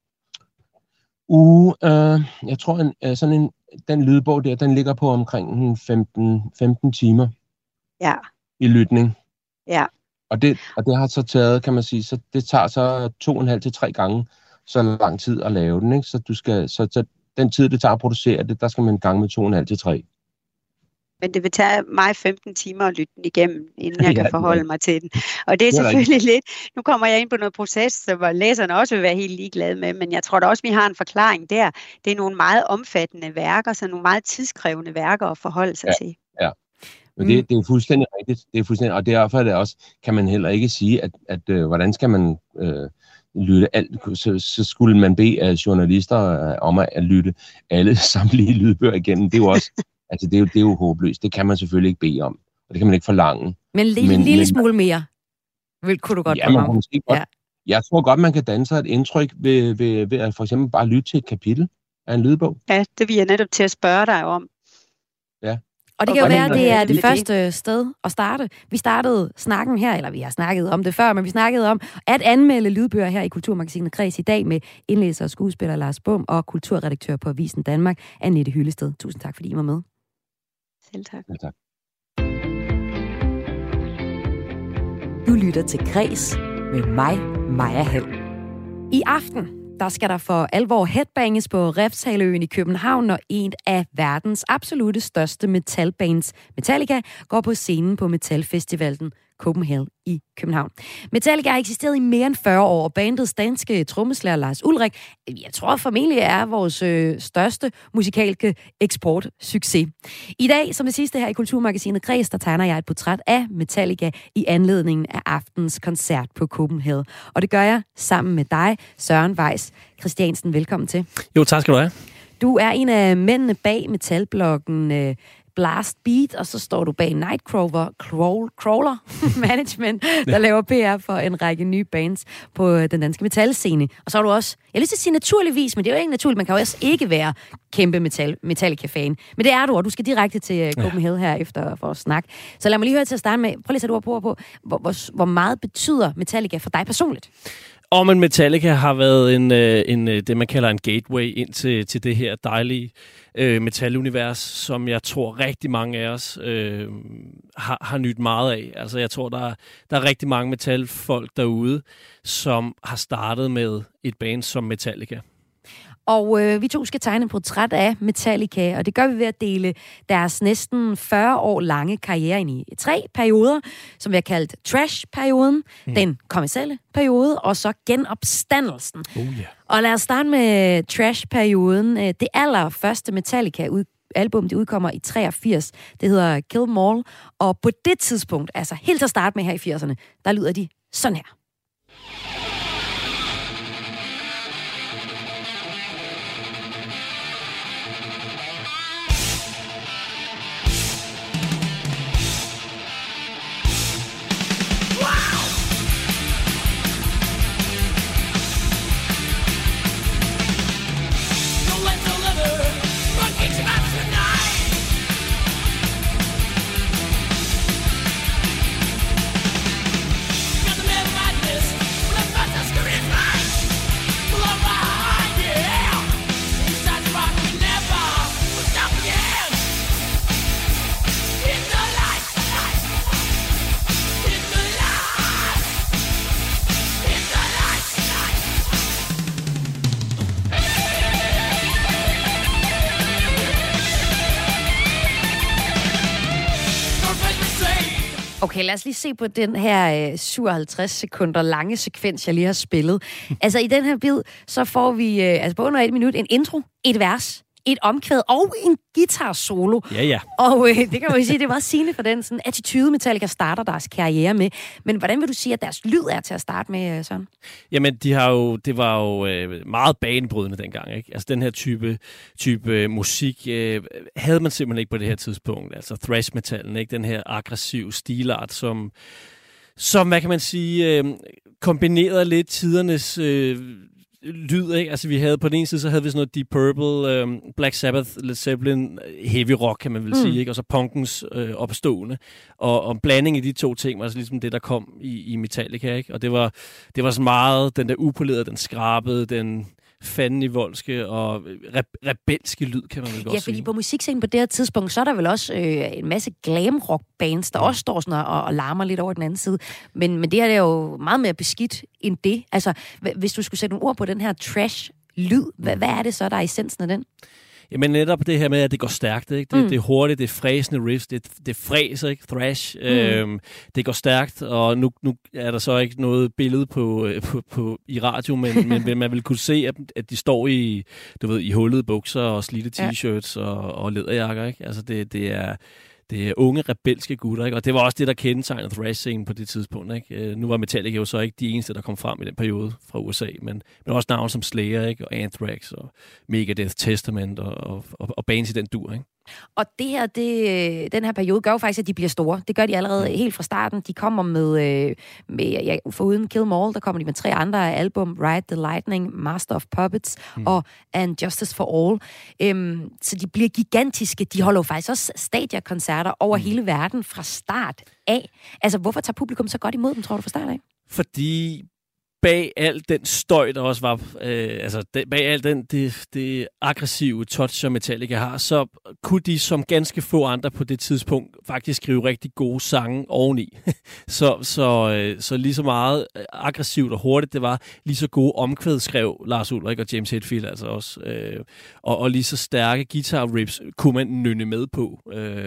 Jeg tror, den lydbog der, den ligger på omkring 15 timer i lytning. Ja. Og det har så taget, kan man sige, så det tager så 2,5 til 3 gange så lang tid at lave den, ikke? Så den tid, det tager at producere det, der skal man gang med 2,5 til 3. Men det vil tage mig 15 timer at lytte den igennem, inden jeg kan forholde mig til den. Og det er selvfølgelig lidt... Nu kommer jeg ind på noget proces, hvor læserne også vil være helt ligeglade med, men jeg tror da også, vi har en forklaring der. Det er nogle meget omfattende værker, så nogle meget tidskrævende værker at forholde sig til. Ja, men det er fuldstændig rigtigt. Det er fuldstændig, og derfor er det også, kan man heller ikke sige, at hvordan skal man... lytte alt, så skulle man bede journalister om at lytte alle samtlige lydbøger igennem. Det er jo også, altså det er jo håbløst. Det kan man selvfølgelig ikke bede om, og det kan man ikke forlange. Men en lille smule mere, kunne du godt drømme om. Jeg tror godt, man kan danne sig et indtryk ved at for eksempel bare lytte til et kapitel af en lydbog. Ja, det vil jeg netop til at spørge dig om. Ja. Og det kan jo være, at det er det første sted at starte. Vi startede snakken her, eller vi har snakket om det før, men vi snakkede om at anmelde lydbøger her i Kulturmagasinet Kreds i dag med indlæser og skuespiller Lars Bom og kulturredaktør på Avisen Danmark, Annette Hyllested. Tusind tak, fordi I var med. Selv tak. Ja, tak. Du lytter til Kreds med mig, Maja Hall. I aften der skal der for alvor headbanges på Refshaleøen i København, når en af verdens absolutte største metalbands, Metallica, går på scenen på metalfestivalen Copenhagen i København. Metallica har eksisteret i mere end 40 år, og bandets danske trommeslager Lars Ulrik, jeg tror formentlig er vores største musikalske eksportsucces. I dag, som det sidste her i Kulturmagasinet Kreds, der tegner jeg et portræt af Metallica i anledningen af aftens koncert på Copenhagen. Og det gør jeg sammen med dig, Søren Weiss Christiansen. Velkommen til. Jo, tak skal du have. Du er en af mændene bag metalbloggen Blast Beat, og så står du bag Nightcrawler Management, der laver PR for en række nye bands på den danske metalscene. Og så er du også, jeg har lyst til at sige naturligvis, men det er jo ikke naturligt, man kan jo også ikke være kæmpe Metallica-fan. Men det er du, og du skal direkte til Copenhagen her efter for at snakke. Så lad mig lige høre til at starte med, prøv lige at sætte ord på, hvor meget betyder Metallica for dig personligt? Men Metallica har været en det, man kalder en gateway ind til det her dejlige metalunivers, som jeg tror rigtig mange af os har nydt meget af. Altså jeg tror, der er rigtig mange metalfolk derude, som har startet med et band som Metallica. Og vi to skal tegne et portræt af Metallica, og det gør vi ved at dele deres næsten 40 år lange karriere ind i 3 perioder, som vi har kaldt Trash-perioden, den kommercielle periode, og så genopstandelsen. Og lad os starte med Trash-perioden. Det allerførste Metallica-album, det udkommer i 83. Det hedder Kill 'Em All, og på det tidspunkt, altså helt til at starte med her i 80'erne, der lyder de sådan her. Okay, lad os lige se på den her 57 sekunder lange sekvens, jeg lige har spillet. Altså i den her bid, så får vi på under 1 minut en intro, et vers, et omkvæd og en guitar solo. Ja. Og det kan man jo sige, det er meget sigende for den sådan attitude, Metallica starter deres karriere med. Men hvordan vil du sige, at deres lyd er til at starte med, Søren? Jamen, det var jo meget banebrydende dengang, ikke? Altså den her type musik havde man simpelthen ikke på det her tidspunkt. Altså thrash-metallen, ikke? Den her aggressiv stilart, som hvad kan man sige, kombinerede lidt tidernes lyd, ikke? Altså vi havde på den ene side, så havde vi sådan noget Deep Purple, Black Sabbath, Led Zeppelin, heavy rock, kan man vel sige, ikke? Og så punkens opstående. Og en blanding af de to ting var altså ligesom det, der kom i Metallica, ikke? Og det var så meget den der upolerede, den skrabede, den fanden i voldske og rebelske lyd, kan man vel godt sige. Ja, fordi på musikscenen på det her tidspunkt, så er der vel også en masse glam-rock-bands, der også står sådan og larmer lidt over den anden side. Men det her er jo meget mere beskidt end det. Altså, hvis du skulle sætte nogle ord på den her trash-lyd, hvad er det så, der er essensen af den? Jamen netop det her med, at det går stærkt, ikke? Det er hurtigt, det er fræsende riffs, det fræser, ikke? Thrash. Det går stærkt, og nu er der så ikke noget billede på i radio, men man vil kunne se, at de står i hullede bukser og slidte t-shirts og læderjakker, ikke? Altså det er unge, rebelske gutter, ikke? Og det var også det, der kendetegnede thrash-scenen på det tidspunkt, ikke? Nu var Metallica jo så ikke de eneste, der kom frem i den periode fra USA, men også navne som Slayer, ikke? Og Anthrax og Megadeth, Testament og bands i den dur, ikke? Og det her, den her periode gør jo faktisk, at de bliver store. Det gør de allerede helt fra starten. De kommer med foruden Kill 'Em All, der kommer de med 3 andre album, Ride the Lightning, Master of Puppets og And Justice for All. Så de bliver gigantiske. De holder jo faktisk også stadionkoncerter over hele verden fra start af. Altså, hvorfor tager publikum så godt imod dem, tror du, fra start af? Fordi bag al den støj, der også var, bag al det aggressive touch, som Metallica har, så kunne de som ganske få andre på det tidspunkt faktisk skrive rigtig gode sange oveni. så lige så meget aggressivt og hurtigt det var, lige så gode omkvæd skrev Lars Ulrik og James Hetfield altså også. Og lige så stærke guitar riffs kunne man nynne med på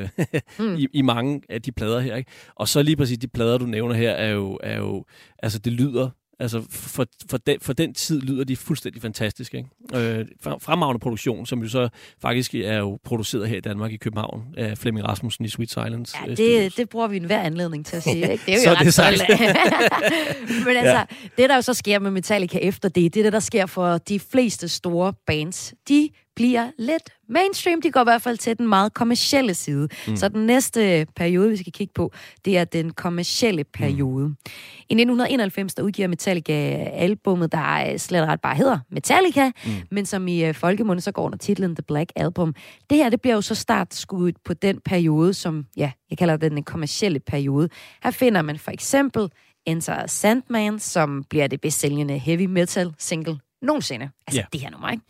i mange af de plader her, ikke? Og så lige præcis de plader, du nævner her, er jo altså det lyder. Altså for den tid lyder de fuldstændig fantastisk, ikke? Fremragende produktion, som jo så faktisk er jo produceret her i Danmark i København af Flemming Rasmussen i Sweet Silence. Ja, det bruger vi en hver anledning til at sige, ikke? Det er jo ret stolt af. Men altså, det der jo så sker med Metallica efter det er det, der sker for de fleste store bands. De bliver lidt mainstream. De går i hvert fald til den meget kommercielle side. Så den næste periode, vi skal kigge på, det er den kommercielle periode. I 1991, der udgiver Metallica albummet, der slet ret bare hedder Metallica, men som i folkemunde så går under titlen The Black Album. Det her, det bliver jo så startskuddet på den periode, som, ja, jeg kalder den kommercielle periode. Her finder man for eksempel Enter Sandman, som bliver det bedst sælgende heavy metal single nogensinde. Altså det her nummer, ikke?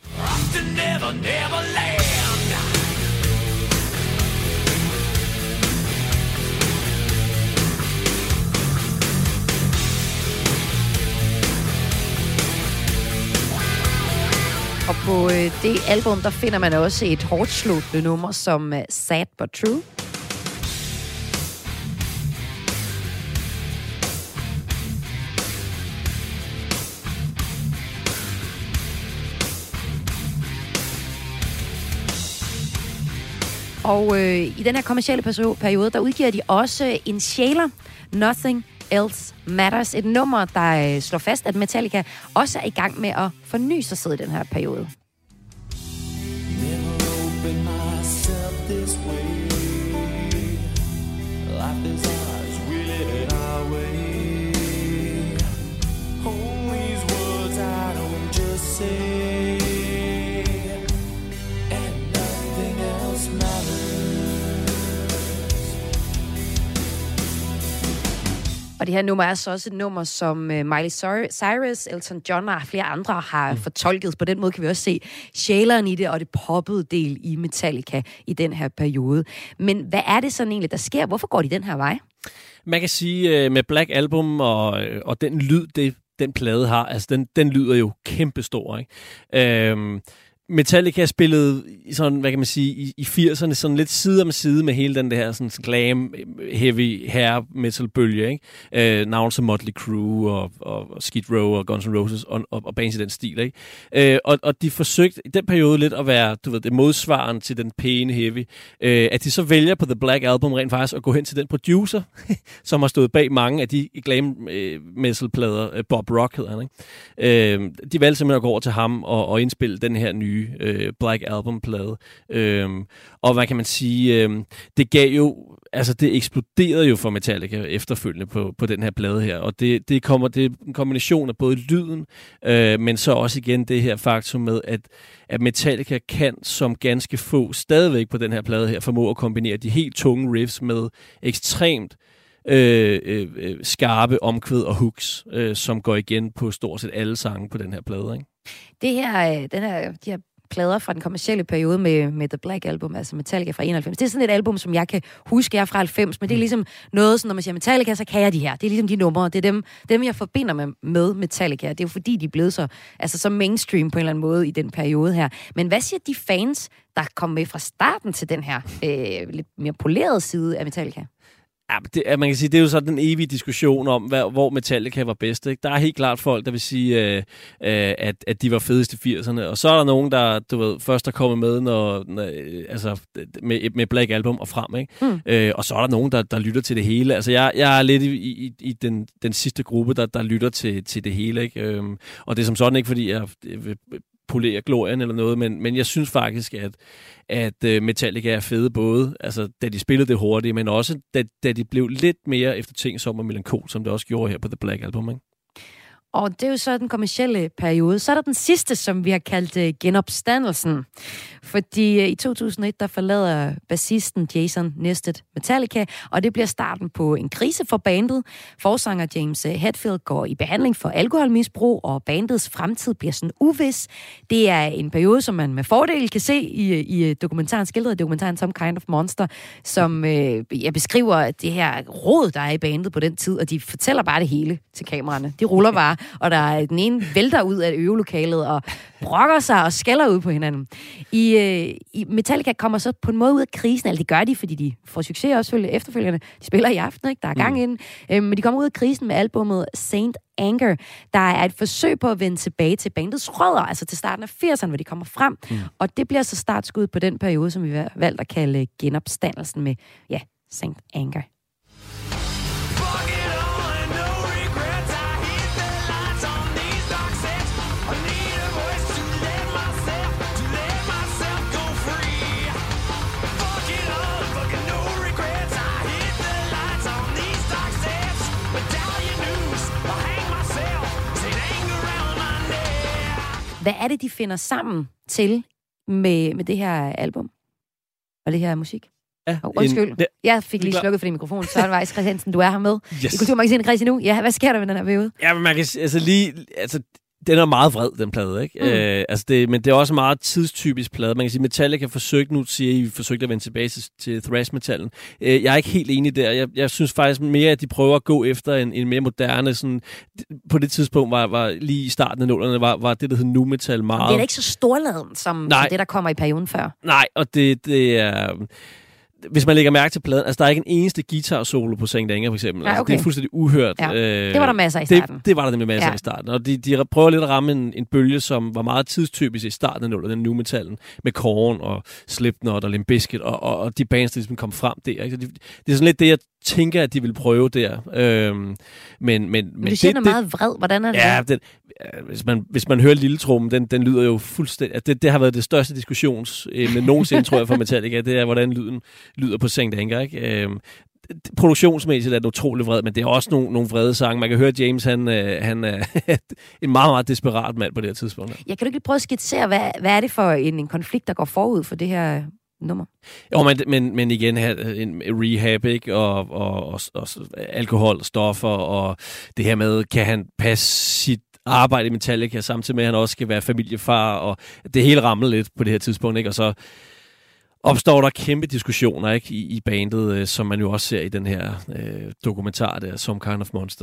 Og på det album, der finder man også et hårdt slående nummer som Sad But True. Og i den her kommercielle periode, der udgiver de også Inhaler, Nothing Else Matters. Et nummer, der slår fast, at Metallica også er i gang med at forny sig selv i den her periode. Og det her nummer er så også et nummer, som Miley Cyrus, Elton John og flere andre har fortolket. På den måde kan vi også se sjæleren i det, og det poppede del i Metallica i den her periode. Men hvad er det sådan egentlig, der sker? Hvorfor går de den her vej? Man kan sige, med Black Album og den lyd, den plade har, altså den lyder jo kæmpestor, ikke? Metallica spillede sådan, hvad kan man sige, i 80'erne sådan lidt side om side med hele den der sådan glam, heavy hair metal bølge, ikke? Navn som Motley Crue og Skid Row og Guns N' Roses og bands i den stil, ikke? Og de forsøgte i den periode lidt at være, du ved, det modsvaren til den pæne heavy. At de så vælger på The Black Album rent faktisk at gå hen til den producer, som har stået bag mange af de glam metal plader, Bob Rock hedder han, ikke? De valgte simpelthen at gå over til ham og indspille den her nye Black Album-plade. Og hvad kan man sige, det gav jo, altså det eksploderede jo for Metallica efterfølgende på den her plade her, og det er en kombination af både lyden, men så også igen det her faktum med, at Metallica kan som ganske få stadigvæk på den her plade her formå at kombinere de helt tunge riffs med ekstremt skarpe omkvæd og hooks, som går igen på stort set alle sange på den her plade, ikke? De her plader fra den kommercielle periode med The Black Album, altså Metallica fra 91. Det er sådan et album, som jeg kan huske, jeg er fra 90, men det er ligesom noget, sådan, når man siger Metallica, så kan jeg de her. Det er ligesom de numre, det er dem jeg forbinder med Metallica. Det er jo fordi, de er blevet så mainstream på en eller anden måde i den periode her. Men hvad siger de fans, der kom med fra starten til den her lidt mere polerede side af Metallica? Ja, man kan sige, det er jo så den evige diskussion om, hvor Metallica var bedst, ikke? Der er helt klart folk, der vil sige, at de var fedest i 80'erne, og så er der nogen, der, du ved, først er kommet med, altså med Black Album og frem, ikke? Og så er der nogen, der lytter til det hele. Altså, jeg er lidt i den sidste gruppe, der lytter til det hele, ikke? Og det er som sådan ikke, fordi jeg vil polere glorien eller noget, men jeg synes faktisk, at Metallica er fede både, altså da de spillede det hurtigt, men også da de blev lidt mere eftertænksomme og melankol, som det også gjorde her på The Black Album, ikke? Og det er jo så den kommercielle periode. Så er der den sidste, som vi har kaldt genopstandelsen. Fordi i 2001, der forlader bassisten Jason Newsted Metallica, og det bliver starten på en krise for bandet. Forsanger James Hetfield går i behandling for alkoholmisbrug, og bandets fremtid bliver sådan uvis. Det er en periode, som man med fordel kan se i dokumentaren, skildret i dokumentaren Some Kind of Monster, som beskriver det her rod, der er i bandet på den tid, og de fortæller bare det hele til kameraerne. De ruller bare, og der er den ene vælter ud af øvelokalet og brokker sig og skælder ud på hinanden. I Metallica kommer så på en måde ud af krisen, eller det gør de, fordi de får succes også efterfølgende. De spiller i aften, ikke? Der er gang inden. Men de kommer ud af krisen med albummet Saint Anger, der er et forsøg på at vende tilbage til bandets rødder, altså til starten af 80'erne, hvor de kommer frem. Og det bliver så startskud på den periode, som vi har valgt at kalde genopstandelsen med, Saint Anger. Hvad er det, de finder sammen med det her album? Og det her musik? Ja, undskyld. Jeg fik lige slukket for din mikrofon, så er det Christiansen, du er her med. Yes. I Kulturmagasinet Christi nu. Ja, hvad sker der med den her periode? Ja, men man kan den er meget vred, den plade, ikke? Men det er også en meget tidstypisk plade. Man kan sige, Metallica forsøgte at vende tilbage til thrash-metallen. Jeg er ikke helt enig der. Jeg synes faktisk mere, at de prøver at gå efter en mere moderne, sådan, på det tidspunkt var lige i starten af 00'erne, var det, der hed nu metal meget. Det er da ikke så storladen, som det, der kommer i perioden før. Nej, og det er... Hvis man lægger mærke til pladen, altså der er ikke en eneste guitar-solo på Saint Anger, for eksempel. Ja, okay. Altså, det er fuldstændig uhørt. Ja. Det var der masser i starten. Det var der nemlig masser i starten. Og de prøver lidt at ramme en bølge, som var meget tidstypisk i starten af den nu-metallen, med Korn og Slipknot og Limp Bizkit og de bands, der ligesom kom frem der. Ikke? Det er sådan lidt det, jeg tænker, at de vil prøve der. Men du siger, den er meget vred. Hvordan er det? Ja, hvis man hører Lilletrum, den lyder jo fuldstændig... Det har været det største diskussionsemne nogensinde, tror jeg, for Metallica. Det er, hvordan lyden lyder på Saint Anger, ikke? Produktionsmæssigt er det utrolig vred, men det er også nogle vrede sange. Man kan høre, at James han er en meget, meget desperat mand på det her tidspunkt. Jeg kan du ikke prøve at skitsere, hvad er det for en konflikt, der går forud for det her nummer? Jo, men igen, en rehab, ikke? Og alkohol, stoffer, og det her med, kan han passe sit arbejde i Metallica, samtidig med, at han også skal være familiefar, og det hele ramler lidt på det her tidspunkt, ikke? Og så opstår der kæmpe diskussioner, ikke, i bandet, som man jo også ser i den her dokumentar der, Some Kind of Monster,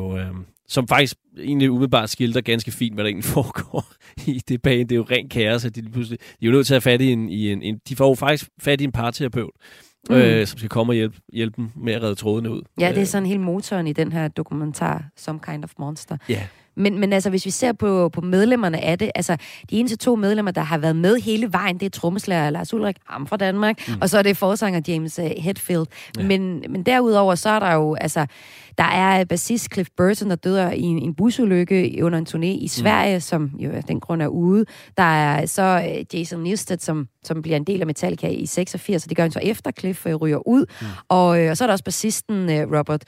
som faktisk egentlig umiddelbart skildrer ganske fint, hvad der egentlig foregår i det band. Det er jo rent kaos, at de er jo nødt til at have fat i de får jo faktisk fat i en parterapeut, som skal komme og hjælpe dem med at redde trådene ud. Ja, det er sådan hele motoren i den her dokumentar, Some Kind of Monster. Ja. Men altså, hvis vi ser på medlemmerne af det, altså, de eneste 2 medlemmer, der har været med hele vejen, det er trommeslager Lars Ulrik, ham fra Danmark, og så er det forsanger James Hetfield. Ja. Men derudover, så er der jo, altså, der er bassist Cliff Burton, der døde i en busulykke under en turné i Sverige, som jo af den grund er ude. Der er så Jason Newsted, som bliver en del af Metallica i 86, og det gør han så efter Cliff ryger ud. Og så er der også bassisten Robert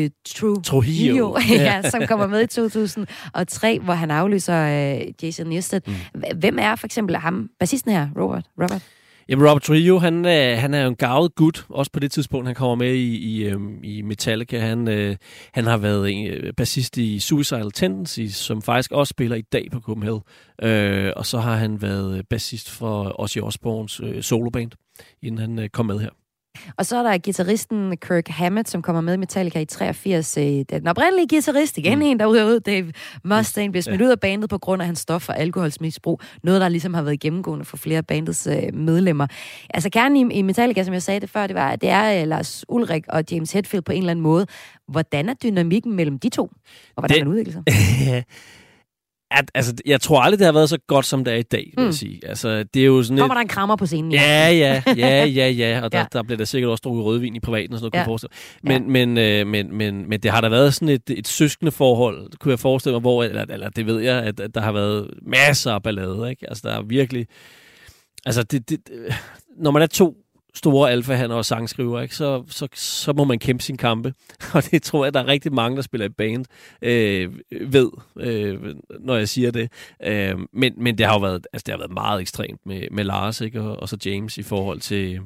Trujillo, ja, som kommer med i 2003, hvor han afløser Jason Newsted. Hvem er for eksempel ham, bassisten her, Robert? Jamen, Robert Trujillo, han er jo en garvet gut, også på det tidspunkt, han kommer med i Metallica. Han har været bassist i Suicidal Tendencies, som faktisk også spiller i dag på Copenhagen. Og så har han været bassist for Ozzy Osbournes soloband, inden han kom med her. Og så er der guitaristen Kirk Hammett, som kommer med i Metallica i 83. Den oprindelige guitarist, igen en, der ryger ud. Dave Mustaine bliver smidt ud af bandet på grund af hans stof- og alkoholsmisbrug. Noget, der ligesom har været gennemgående for flere af bandets medlemmer. Altså kernen i Metallica, som jeg sagde det før, det er Lars Ulrik og James Hetfield på en eller anden måde. Hvordan er dynamikken mellem de to? Og hvordan man udvikler sig? Altså, jeg tror aldrig, det har været så godt, som det er i dag, vil jeg sige. Altså, det er jo sådan kommer der en krammer på scenen? Ja. Og der bliver der sikkert også drukket rødvin i privaten og sådan noget, kunne jeg forestille. Men det har da været sådan et søskende forhold, kunne jeg forestille mig, hvor, eller det ved jeg, at der har været masser af ballade, ikke? Altså, der er virkelig... Altså, når man er 2 store alfahander og sangskriver, ikke? Så må man kæmpe sin kampe. Og det tror jeg, der er rigtig mange, der spiller i band, ved, når jeg siger det. Men det har jo været, altså det har været meget ekstremt med Lars, ikke? Og så James i forhold til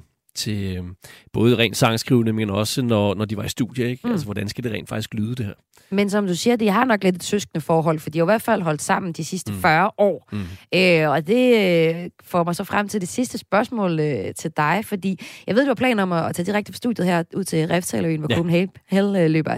både rent sangskrivende, men også når de var i studie, ikke? Altså, hvordan skal det rent faktisk lyde, det her? Men som du siger, de har nok lidt et søskende forhold, for de har i hvert fald holdt sammen de sidste 40 år. Og det får mig så frem til det sidste spørgsmål til dig, fordi jeg ved, du har planer om at tage direkte på studiet her ud til Refshaleøen, hvor Copenhagen løber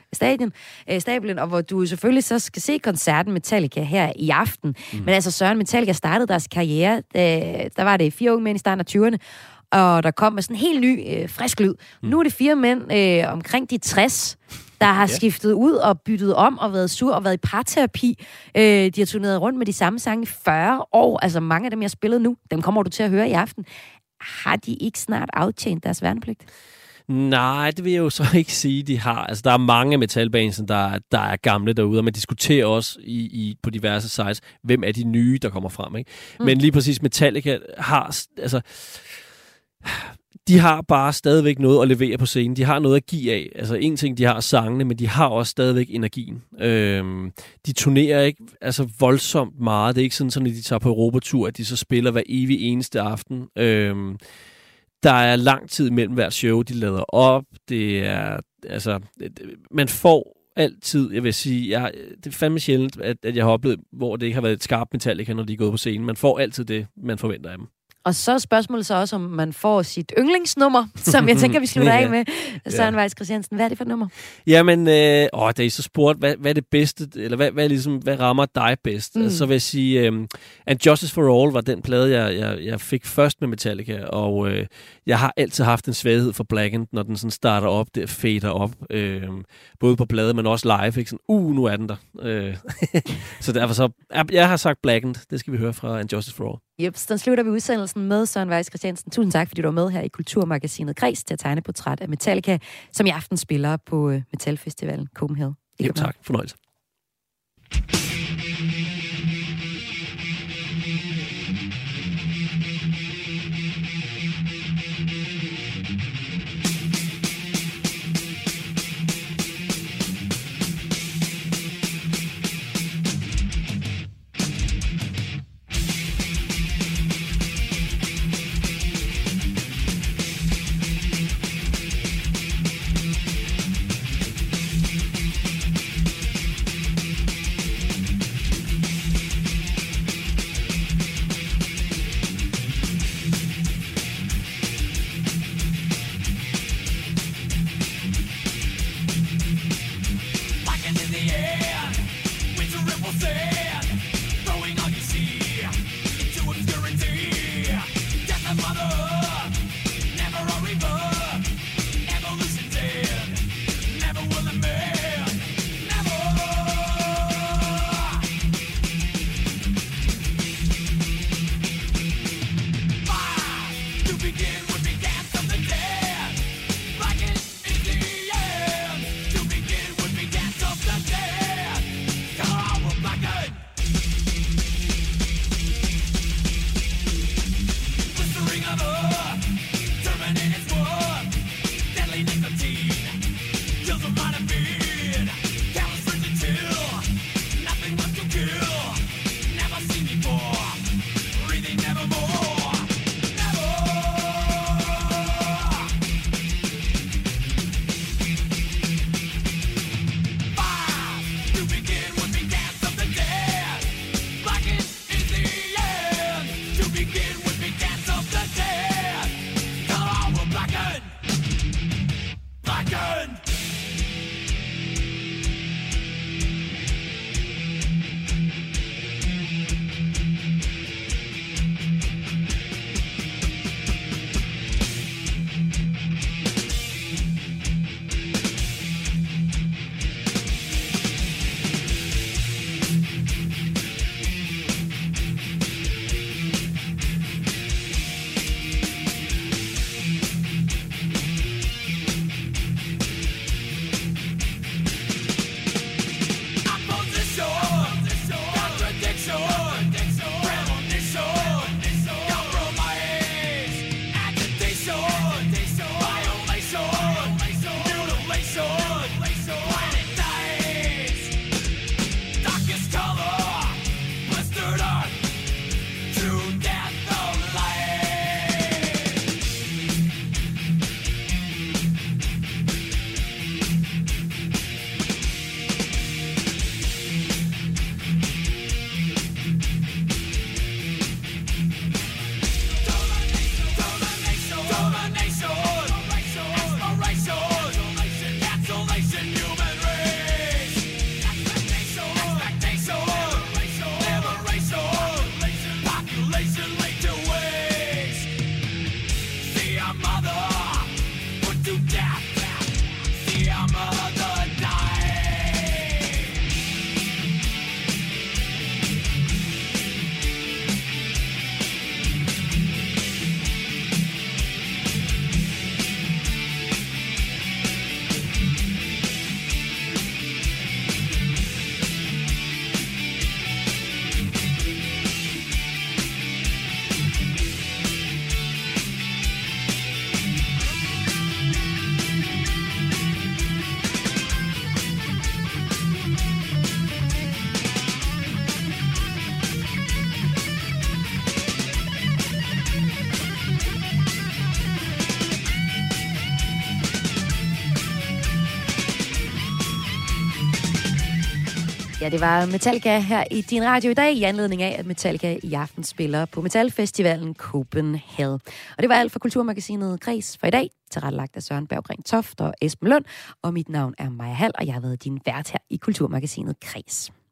stablen, og hvor du selvfølgelig så skal se koncerten Metallica her i aften. Men altså Søren, Metallica startede deres karriere, der var det 4 unge mænd i starten af 20'erne, og der kom med sådan en helt ny, frisk lyd. Nu er det 4 mænd omkring de 60, der har skiftet ud og byttet om og været sur og været i parterapi. De har turneret rundt med de samme sange i 40 år. Altså mange af dem, jeg har spillet nu, dem kommer du til at høre i aften. Har de ikke snart aftjent deres værnepligt? Nej, det vil jeg jo så ikke sige, de har. Altså, der er mange metalbands, der er gamle derude, og man diskuterer også på diverse sites, hvem er de nye, der kommer frem, ikke? Men lige præcis Metallica har... Altså, de har bare stadigvæk noget at levere på scenen. De har noget at give af. Altså en ting, de har sangene, men de har også stadigvæk energien. De turnerer ikke altså voldsomt meget. Det er ikke sådan, når de tager på Europatur, at de så spiller hver evig eneste aften. Der er lang tid mellem hvert show, de lader op. Det er, altså, man får altid, jeg vil sige, det er fandme sjældent, at jeg har oplevet, hvor det ikke har været et skarpt Metallica, når de er gået på scenen. Man får altid det, man forventer af dem. Og så er spørgsmålet så også, om man får sit yndlingsnummer, som jeg tænker, vi slutter af med. Søren Weiss Christiansen, hvad er det for et nummer? Jamen, da I så spurgt, hvad er det bedste, eller hvad rammer dig bedst? Altså, så vil jeg sige, And Justice for All var den plade, jeg fik først med Metallica, og jeg har altid haft en svaghed for Blackened, når den sådan starter op, det fader op, både på plade, men også live, ikke? Sådan, nu er den der. Så derfor så, jeg har sagt Blackened, det skal vi høre fra And Justice for All. Jeps, den slutter vi udsendelsen med Søren Weiss Christiansen. Tusind tak, fordi du var med her i Kulturmagasinet Græs til at tegne portræt af Metallica, som i aften spiller på Metalfestivalen Copenhagen. Jo, tak. Fornøjelse. Ja, det var Metallica her i din radio i dag, i anledning af, at Metallica i aften spiller på Metalfestivalen Copenhagen. Og det var alt for Kulturmagasinet Kres for i dag, tilrettelagt af Søren Berggren Toft og Esben Lund. Og mit navn er Maja Hall, og jeg har været din vært her i Kulturmagasinet Kres.